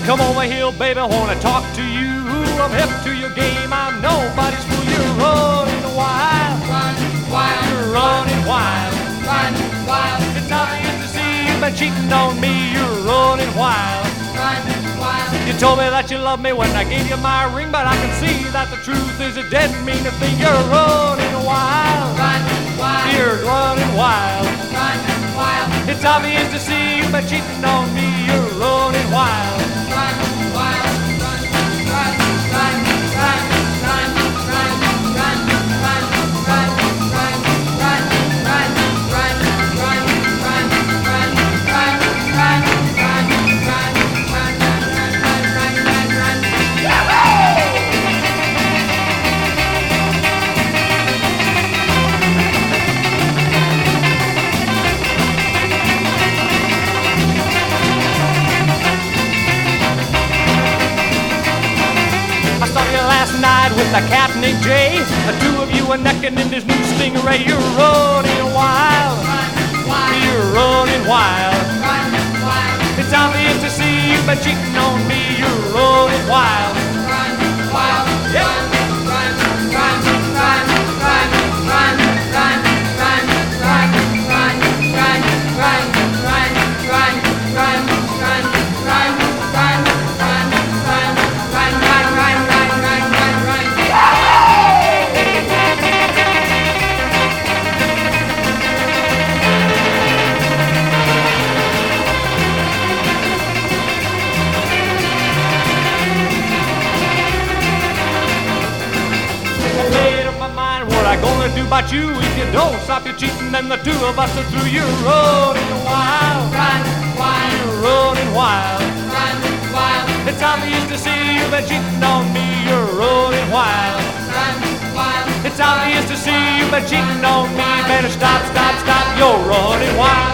Come over here, baby, wanna talk to you. I'm hip to your game, I'm nobody's fool. You're running wild, wild, you're running wild. run wild, It's obvious to see you've been cheating on me. You're running wild. run wild, You told me that you loved me when I gave you my ring, but I can see that the truth is it didn't mean a thing. You're running wild, run wild, you're running wild. run wild, It's obvious to see you've been cheating on me. You're running wild. run wild, run, run, run, run, run, run, run, run, run, run, run, run, run, run, run, run, run, run, run, I saw you last night with a cat named Jay. The two of you are necking in this new Stingray. You're running wild. You're running wild. It's obvious to see you've been cheating on me. You're running wild. What I gonna do about you if you don't stop your cheating? Then the two of us are through. You're running wild, you're running wild. It's obvious to see you've been cheating on me. You're running wild. It's obvious to see you've been cheating on me. Better stop, stop, stop. You're running wild.